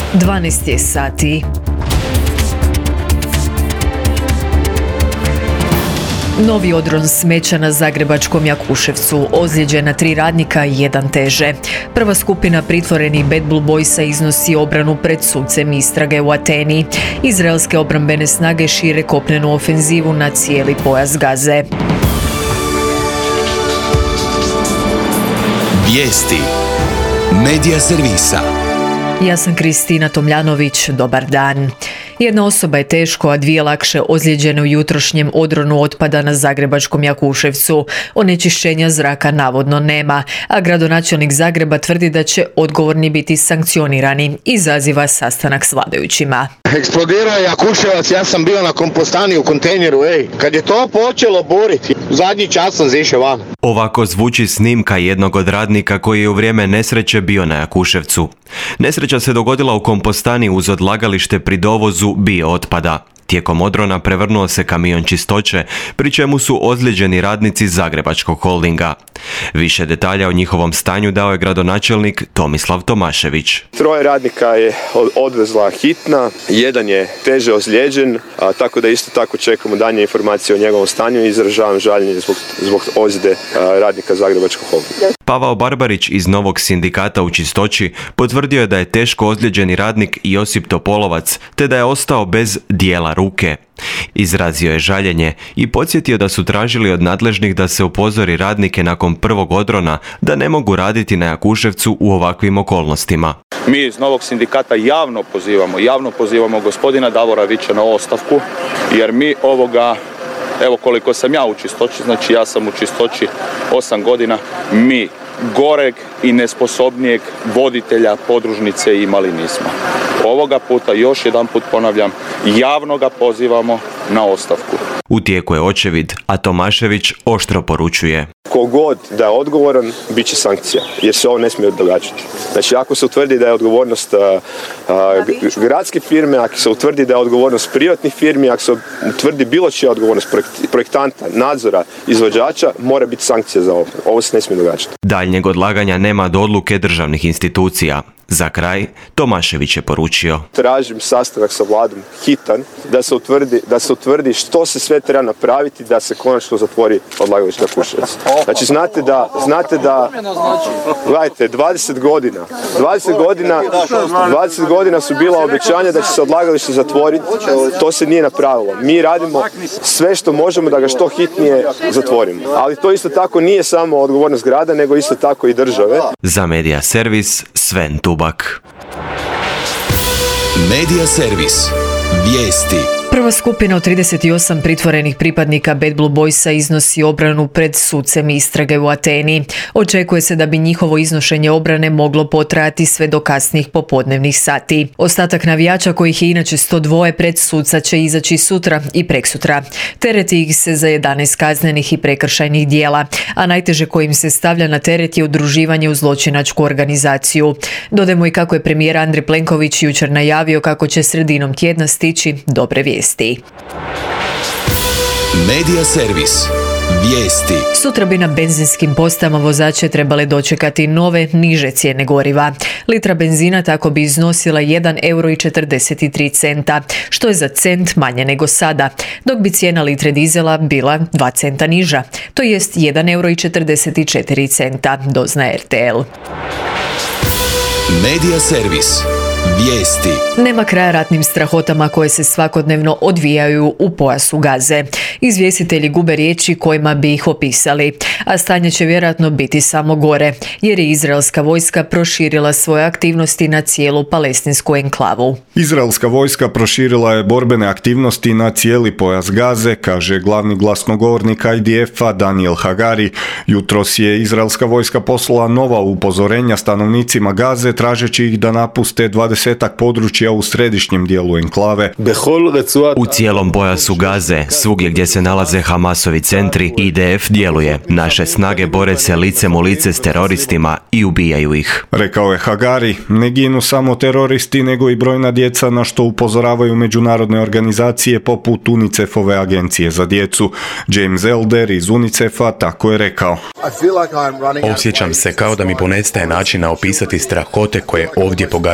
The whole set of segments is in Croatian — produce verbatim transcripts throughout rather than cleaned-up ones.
dvanaest je sati. Novi odron smeća na zagrebačkom Jakuševcu, ozlijeđena tri radnika i jedan teže. Prva skupina pritvorenih Bad Blue Boysa iznosi obranu pred sucem istrage u Ateni. Izraelske obrambene snage šire kopnenu ofenzivu na cijeli pojas Gaze. Vijesti Medija servisa. Ja sam Kristina Tomljanović, dobar dan. Jedna osoba je teško, a dvije lakše ozlijeđene u jutrošnjem odronu otpada na zagrebačkom Jakuševcu. Onečišćenja zraka navodno nema, a gradonačelnik Zagreba tvrdi da će odgovorni biti sankcionirani. Izaziva sastanak s vladajućima. Eksplodirao je Jakuševac, ja sam bio na kompostani u kontejneru, ej. Kad je to počelo boriti, zadnji čas sam zišao van. Ovako zvuči snimka jednog od radnika koji je u vrijeme nesreće bio na Jakuševcu. Nesreća se dogodila u kompostani uz odlagalište pri dovozu bio otpada. Tijekom odrona prevrnuo se kamion čistoće, pri čemu su ozlijeđeni radnici Zagrebačkog holdinga. Više detalja o njihovom stanju dao je gradonačelnik Tomislav Tomašević. Troje radnika je odvezla hitna, jedan je teže ozlijeđen, a, tako da isto tako čekamo daljnje informacije o njegovom stanju i izražavam žaljenje zbog, zbog ozljede radnika Zagrebačkog holdinga. Pavao Barbarić iz Novog sindikata u čistoći potvrdio je da je teško ozlijeđeni radnik Josip Topolovac, te da je ostao bez dijela ruke. Izrazio je žaljenje i podsjetio da su tražili od nadležnih da se upozori radnike nakon prvog odrona da ne mogu raditi na Jakuševcu u ovakvim okolnostima. Mi iz Novog sindikata javno pozivamo, javno pozivamo gospodina Davora Vića na ostavku, jer mi ovoga, evo koliko sam ja u čistoći, znači ja sam u čistoći osam godina, mi goreg i nesposobnijeg voditelja podružnice imali nismo. Ovoga puta, još jedan put ponavljam, javno ga pozivamo na ostavku. U tijeku je očevid, a Tomašević oštro poručuje. Kogod da je odgovoran, bit će sankcija, jer se ovo ne smije događati. Znači, ako se utvrdi da je odgovornost a, a, gradske firme, ako se utvrdi da je odgovornost privatnih firmi, ako se utvrdi bilo čija odgovornost projektanta, nadzora, izvođača, mora biti sankcija za ovo. Ovo se ne smije događati. Daljnjeg odlaganja nema do odluke državnih institucija. Za kraj, Tomašević je poručio. Tražim sastanak sa vladom hitan da se utvrdi, da se utvrdi što se sve treba napraviti da se konačno zatvori odlagalište Jakuševac. Znači, znate da, znate da, gledajte, dvadeset godina, dvadeset godina, dvadeset godina su bila obećanja da će se odlagalište zatvoriti, to se nije napravilo. Mi radimo sve što možemo da ga što hitnije zatvorimo. Ali to isto tako nije samo odgovornost grada, nego isto tako i države. Za Medija servis, Sven Tubak. Medija servis. Vijesti. Prva skupina od trideset osam pritvorenih pripadnika Bad Blue Boysa iznosi obranu pred sucem istrage u Ateni. Očekuje se da bi njihovo iznošenje obrane moglo potrajati sve do kasnih popodnevnih sati. Ostatak navijača, kojih je inače sto dva, pred suca će izaći sutra i preksutra. Tereti ih se za jedanaest kaznenih i prekršajnih dijela, a najteže kojim se stavlja na teret je udruživanje u zločinačku organizaciju. Dodajmo i kako je premijer Andrej Plenković jučer najavio kako će sredinom tjedna stići dobre vijesti. Medija servis. Vijesti. Sutra bi na benzinskim postajama vozače trebale dočekati nove, niže cijene goriva. Litra benzina tako bi iznosila jedan euro i četrdeset tri centa, što je za cent manje nego sada, dok bi cijena litre dizela bila dva centa niža, to jest jedan euro i četrdeset četiri centa, doznaje R T L. Medija servis. Vijesti. Nema kraja ratnim strahotama koje se svakodnevno odvijaju u pojasu Gaze. Izvjestitelji gube riječi kojima bi ih opisali, a stanje će vjerojatno biti samo gore, jer je izraelska vojska proširila svoje aktivnosti na cijelu palestinsku enklavu. Izraelska vojska proširila je borbene aktivnosti na cijeli pojas Gaze, kaže glavni glasnogovornik I D F-a Daniel Hagari. Jutros je izraelska vojska poslala nova upozorenja stanovnicima Gaze, tražeći ih da napuste dvadesetak područja u središnjem dijelu enklave. U cijelom pojasu Gaze, svugdje gdje se nalaze Hamasovi centri, I D F djeluje. Naše snage bore se licem u lice s teroristima i ubijaju ih. Rekao je Hagari, ne ginu samo teroristi, nego i brojna djeca, na što upozoravaju međunarodne organizacije poput UNICEF-ove agencije za djecu. James Elder iz UNICEF-a tako je rekao. Osjećam se kao da mi ponestaje načina opisati strahote koje ovdje pogađaju djecu.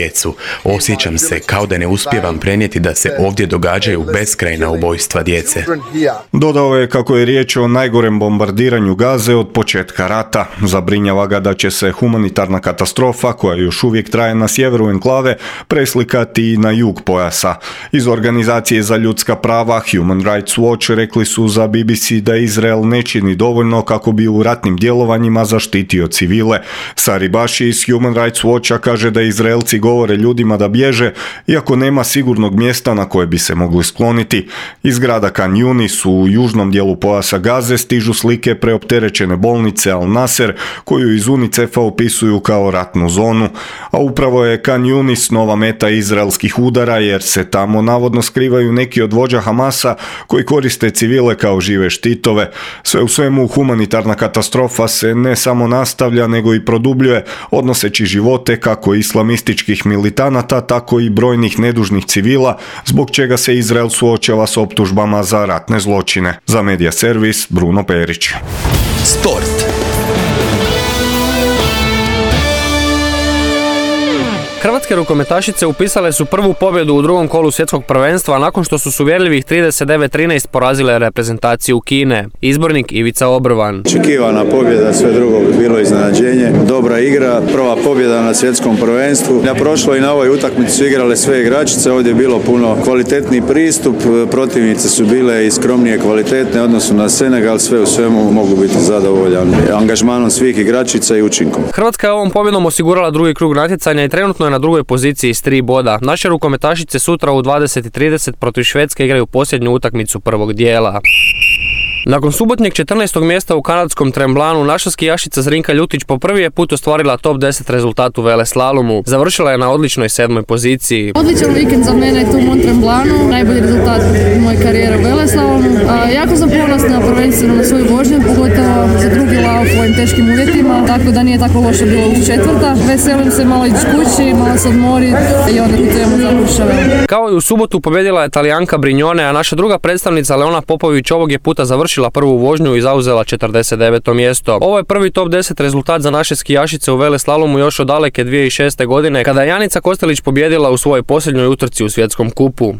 djecu. Osjećam se kao da ne uspijevam prenijeti da se ovdje događaju beskrajna ubojstva djece. Dodao je kako je riječ o najgorem bombardiranju Gaze od početka rata. Zabrinjava ga da će se humanitarna katastrofa, koja još uvijek traje na sjeveru enklave, preslikati i na jug pojasa. Iz Organizacije za ljudska prava Human Rights Watch rekli su za B B C da Izrael ne čini dovoljno kako bi u ratnim djelovanjima zaštitio civile. Sari Bashi iz Human Rights Watcha kaže da Izraelci govore ljudima da bježe, iako nema sigurnog mjesta na koje bi se mogli skloniti. Iz grada Khan Yunis u južnom dijelu pojasa Gaze stižu slike preopterećene bolnice Al Nasser, koju iz UNICEF-a opisuju kao ratnu zonu. A upravo je Khan Yunis nova meta izraelskih udara, jer se tamo navodno skrivaju neki od vođa Hamasa koji koriste civile kao žive štitove. Sve u svemu, humanitarna katastrofa se ne samo nastavlja, nego i produbljuje, odnoseći živote kako islamističkih militanata, tako i brojnih nedužnih civila, zbog čega se Izrael suočava s optužbama za ratne zločine. Za Medija servis, Bruno Perić. Sport. Hrvatske rukometašice upisale su prvu pobjedu u drugom kolu svjetskog prvenstva nakon što su s uvjerljivih trideset devet trinaest porazile reprezentaciju Kine. Izbornik Ivica Obrvan. Očekivana pobjeda, sve drugo bi bilo iznenađenje. Dobra igra, prva pobjeda na svjetskom prvenstvu. Na prošloj i na ovoj utakmici su igrale sve igračice, ovdje je bilo puno kvalitetni pristup, protivnice su bile i skromnije kvalitetne, odnosno na Senegal, sve u svemu mogu biti zadovoljan angažmanom svih igračica i učinkom. Hrvatska je ovom pobjedom osigurala drugi krug natjecanja i trenutno je na drugoj poziciji s tri boda. Naše rukometašice sutra u dvadeset i trideset protiv Švedske igraju posljednju utakmicu prvog dijela. Nakon subotnjeg četrnaestog mjesta u kanadskom Tremblanu, naša skijašica Zrinka Ljutić po prvi je put ostvarila top deset rezultat u veleslalomu. Završila je na odličnoj sedmoj poziciji. Odličan vikend za mene tu u Mont Tremblanu, najbolji rezultat moje karijere u veleslalomu. A, jako sam ponosna prvenstveno na svoju vožnju, pogotovo za drugi lauf u ovim teškim uvjetima, tako da nije tako loše bilo u četvrta. Veselim se malo ići kući, malo se odmoriti i onda putujemo za Rušave. Kao i u subotu pobjedila je Talijanka Brignone, a naša druga predstavnica Leona Popović ovog je puta završila prvu vožnju i zauzela četrdeset deveto mjesto. Ovo je prvi top deset rezultat za naše skijašice u veleslalomu još od daleke dvije tisuće šeste. godine, kada je Janica Kostelić pobijedila u svojoj posljednjoj utrci u svjetskom kupu.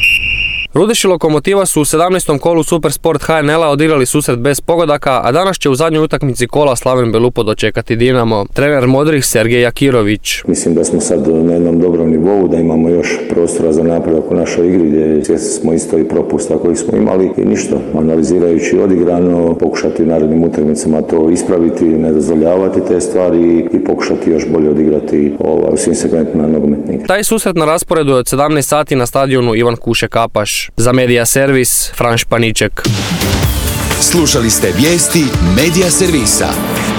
Rudeši Lokomotiva su u sedamnaestom kolu Supersport H N L-a odigrali susret bez pogodaka, a danas će u zadnjoj utakmici kola Slaven Belupo dočekati Dinamo. Trener Modrih Sergej Jakirović. Mislim da smo sad na jednom dobrom nivou, da imamo još prostora za napredak u našoj igri, gdje svjesni smo isto i propusta koji smo imali i ništa. Analizirajući odigrano, pokušati u narednim utakmicama to ispraviti, ne dozvoljavati te stvari i pokušati još bolje odigrati u svim segmentima nogometne igre. Taj susret na rasporedu je od sedamnaest sati na stadionu Ivan Kuše Kapaš. Za Medija servis, Franš Paniček. Slušali ste vijesti Medija servisa.